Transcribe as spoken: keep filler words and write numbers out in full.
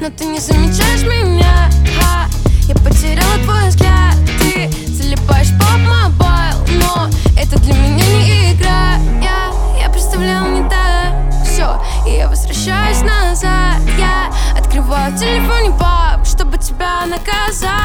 но ты не замечаешь меня. Ха, я потеряла твой взгляд. Ты залипаешь по мобайл, но это для меня не игра. Я, я представлял не так. Все, и я возвращаюсь назад. Я открываю в телефоне пап, чтобы тебя наказать.